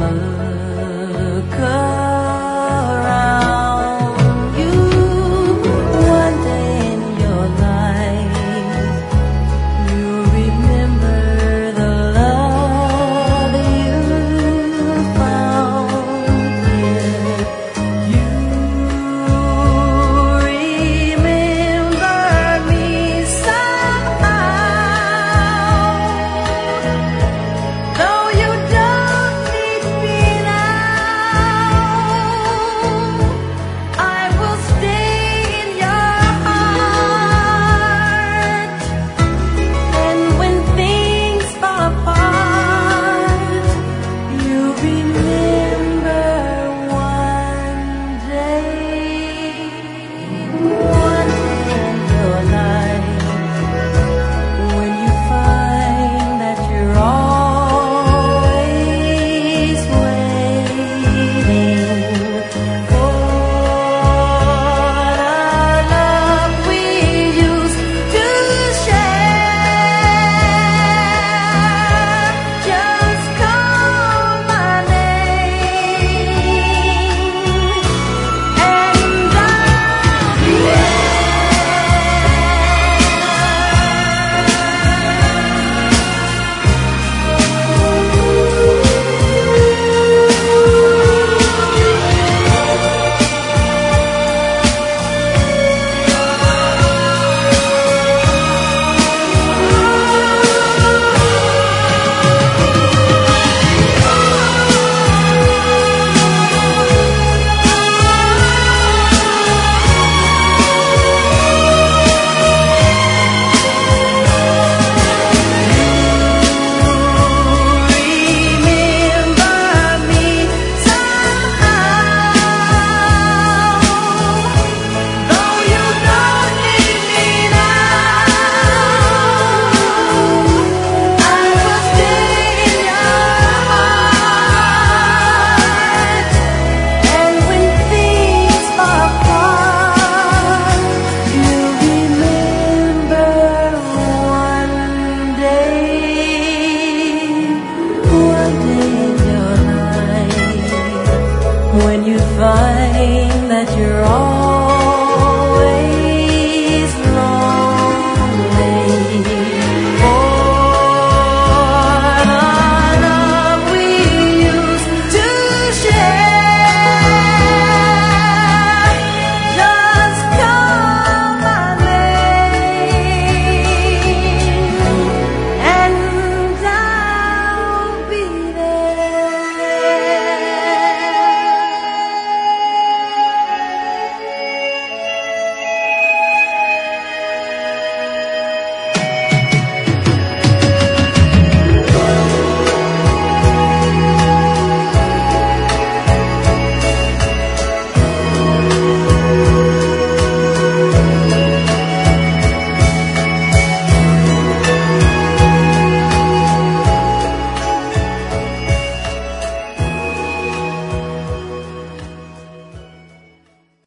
look around you, one day in your life, you'll remember the love you found here. You remember me somehow, though you don't need me now. I will stay in your heart, and when things fall apart, you remember one day in your life, when you find that you're always waiting for the love we used to share. Just call my name, and I'll be there. Remember me somehow, though you don't need me now. I will stay in your heart, and when things fall apart, you remember one day in your life, when you find that you're all